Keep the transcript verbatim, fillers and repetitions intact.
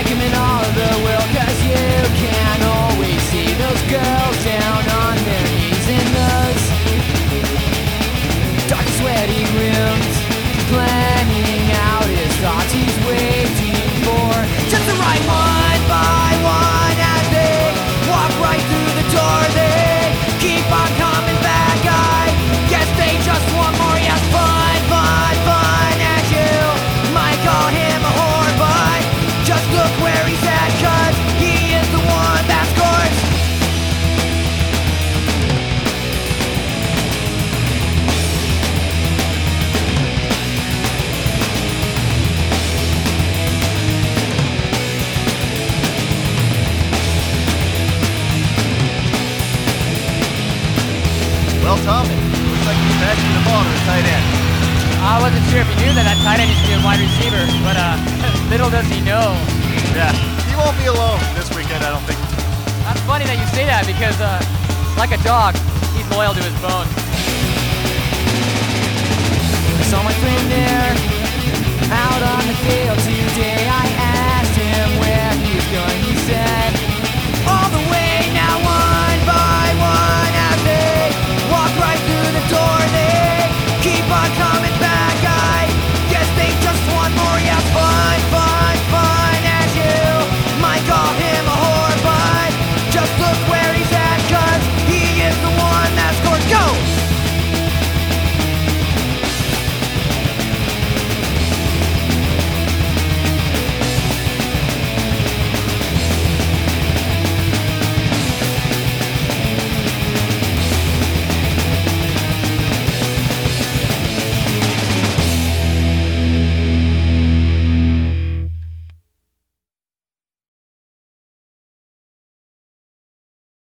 him in all of the world, cause you can't always see those girls down on their knees in those dark sweaty rooms, planning out his thoughts. He's waiting for just the right one by one. As they walk right through the door, they keep on coming back. I guess they just want more. Yes, fun, fun, fun. As you might call him a whore, but just look where he's at, cause he is the one that scores. Well, Tom, it looks like you're passing the ball to the tight end. I wasn't sure if he knew that that tight end used to be a wide receiver, but uh, little does he know. Yeah, he won't be alone this weekend, I don't think. That's funny that you say that because, uh, like a dog, he's loyal to his bone.